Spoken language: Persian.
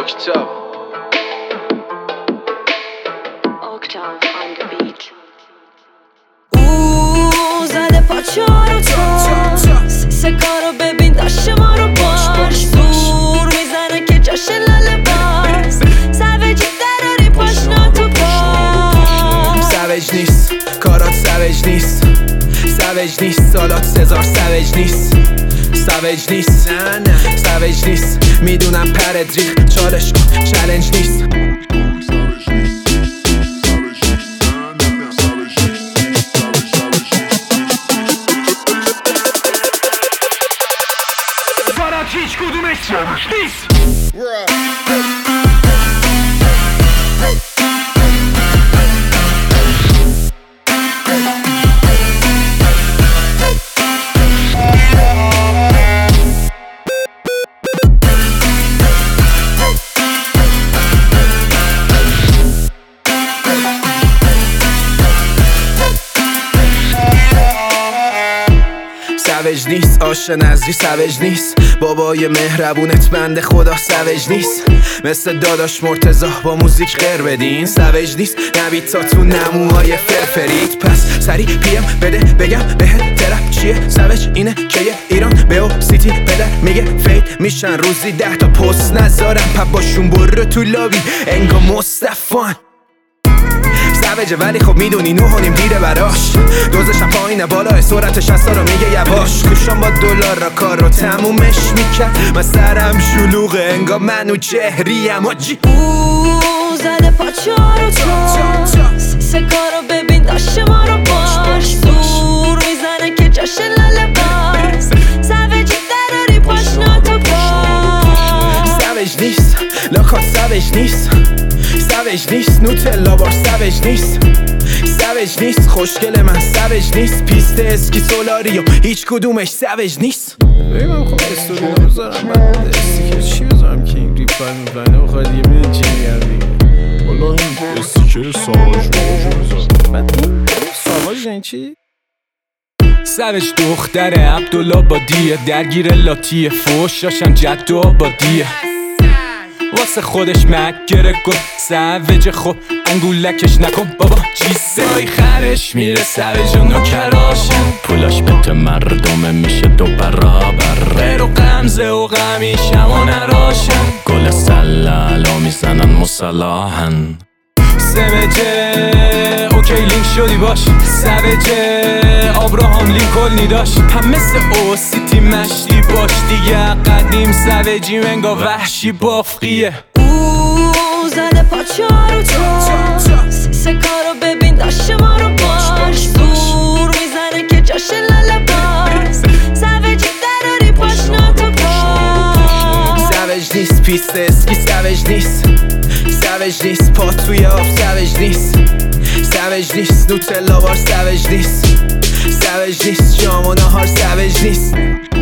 زده پاچه رو تا سکا رو ببین داشت ما رو باش زور میزنه که جاش لاله باز سویجی دراری پاشنا تو پا سویج نیست کارات سویج نیست سویج نیست سالات سزار سویج نیست سویج نیست سویج نیست میدونم پرد ریخ چالش کن چالنج نیست هیچ کدومش سویج نیست سویج نیست آش نظری سویج نیست بابای مهربونت بنده خدا سویج نیست مثل داداش مرتضی با موزیک غیر بدین سویج نیست نبید تا تو نموهای فرفرید پس سری پیم بده بگم بهت ترپ چیه سویج اینه که ایران به سیتی پدر میگه فید میشن روزی 10 تا پست نذارم پپ باشون برو تو لابی انگا مصطفان سویجه ولی خب میدونی 9.5 دیره براش دوزشم پایینه بالا سرعت 60 رو میگه یواش کوشم با دلار را کار رو تمومش میکرد من سرم شلوغه انگا منو چهریم آجی زده پاچه رو تا سکا رو ببین داشت ما رو باش زور میزنه که جاش لاله باز سویجی دراری پاشنا تو پا سویج نیست لاکات سویج نیست سویج نیست نوتلا بار سویج نیست سویج نیست خوشگل من سویج نیست پیست اسکی سولاریو هیچ کدومش سویج نیست بگم خب استوری نمیذارم من استیکر چی بذارم که این ریپای میبنه بخواد یه میدن چی میگم دیگه والا این استیکر ساواج بذارم بعد این ساواج این چی؟ سویج دختره عبدالآبادیه درگیر لاتی فوشاشم جد و آبادیه واسه خودش مکره کن سویج خب انگولکش نکن بابا چیزایی خرش میره سویج و نوکراشن پولاش بته مردمه میشه 2 برابر غیر و غمزه و غمیشم و نراشن گل سلالا میزنن مسلاحن سویجه اوکی لینک شدی باش سویجه آبراهام لینکلنی داشت هم مثل اوسیتی مشتی باش دیگه قدیم سویجی منگا وحشی بافقیه زده پاچه رو تا سکا رو ببین داشت ما رو باش زور میزنه که جاش لاله باز سویجی دراری پاشنا تو پا سویج نیست پیست اسکی سویج نیست سویج نیست پا توی آب سویج نیست سویج نیست نوتلا بار سویج نیست سویج نیست جام و نهار سویج نیست